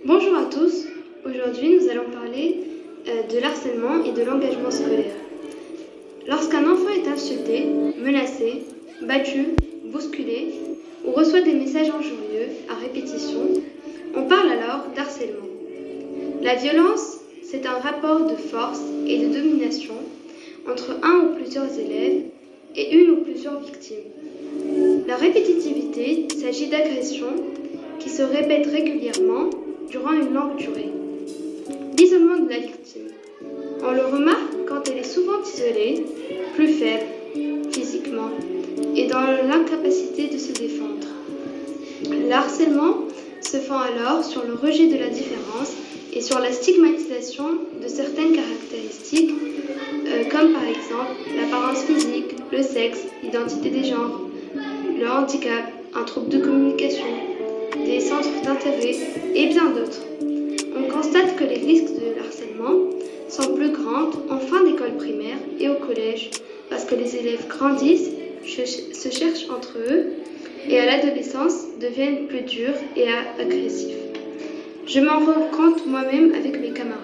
Bonjour à tous, aujourd'hui nous allons parler de l'harcèlement et de l'engagement scolaire. Lorsqu'un enfant est insulté, menacé, battu, bousculé ou reçoit des messages injurieux à répétition, on parle alors d'harcèlement. La violence, c'est un rapport de force et de domination entre un ou plusieurs élèves et une ou plusieurs victimes. La répétitivité, il s'agit d'agressions qui se répètent régulièrement durant une longue durée. L'isolement de la victime. On le remarque quand elle est souvent isolée, plus faible physiquement et dans l'incapacité de se défendre. Le harcèlement se fond alors sur le rejet de la différence et sur la stigmatisation de certaines caractéristiques comme par exemple l'apparence physique, le sexe, l'identité des genres, le handicap, un trouble de communication, des centres d'intérêt et bien d'autres. On constate que les risques de harcèlement sont plus grands en fin d'école primaire et au collège parce que les élèves grandissent, se cherchent entre eux et à l'adolescence deviennent plus durs et agressifs. Je m'en rends compte moi-même avec mes camarades.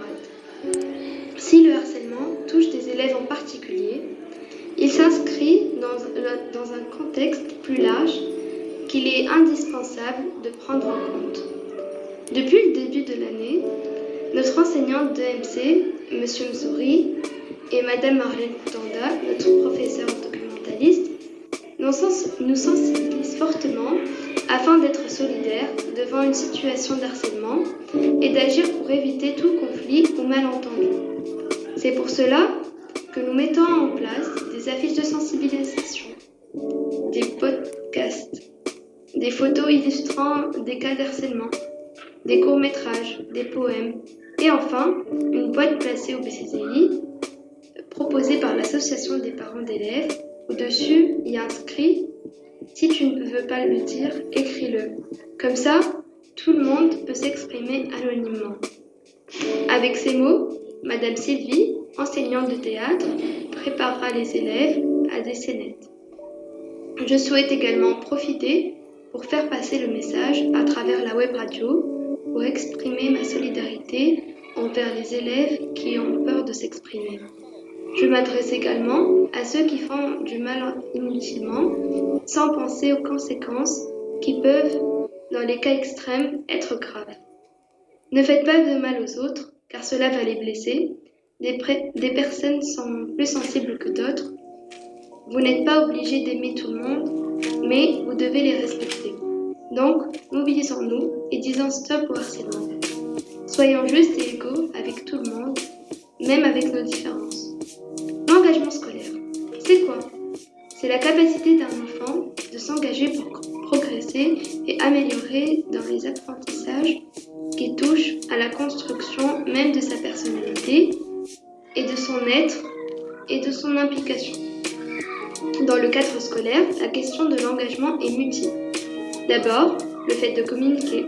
Si le harcèlement touche des élèves en particulier, il s'inscrit dans un contexte plus large qu'il est indispensable de prendre en compte. Depuis le début de l'année, notre enseignante d'EMC, M. Mzouri, et Mme Marlène Koutanda, notre professeure documentaliste, nous sensibilisent fortement afin d'être solidaires devant une situation d'harcèlement et d'agir pour éviter tout conflit ou malentendu. C'est pour cela que nous mettons en place des affiches de sensibilisation, des podcasts, des photos illustrant des cas d'harcèlement, des courts-métrages, des poèmes et enfin une boîte placée au BCCI proposée par l'association des parents d'élèves où dessus il y a inscrit « Si tu ne veux pas le dire, écris-le ». Comme ça, tout le monde peut s'exprimer anonymement. Avec ces mots, Madame Sylvie, enseignante de théâtre, préparera les élèves à des scénettes. Je souhaite également profiter pour faire passer le message à travers la web radio pour exprimer ma solidarité envers les élèves qui ont peur de s'exprimer. Je m'adresse également à ceux qui font du mal inutilement sans penser aux conséquences qui peuvent, dans les cas extrêmes, être graves. Ne faites pas de mal aux autres car cela va les blesser. Des personnes sont plus sensibles que d'autres. Vous n'êtes pas obligé d'aimer tout le monde, mais vous devez les respecter. Donc, mobilisons-nous et disons stop au harcèlement. Soyons justes et égaux avec tout le monde, même avec nos différences. L'engagement scolaire, c'est quoi ? C'est la capacité d'un enfant de s'engager pour progresser et améliorer dans les apprentissages qui touchent à la construction même de sa personnalité et de son être et de son implication. Dans le cadre scolaire, la question de l'engagement est multiple. D'abord, le fait de communiquer,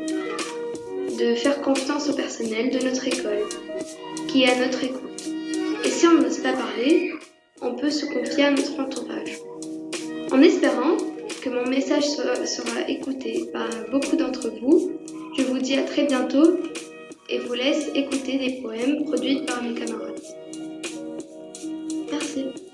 de faire confiance au personnel de notre école, qui est à notre écoute. Et si on n'ose pas parler, on peut se confier à notre entourage. En espérant que mon message sera écouté par beaucoup d'entre vous, je vous dis à très bientôt et vous laisse écouter des poèmes produits par mes camarades. Merci.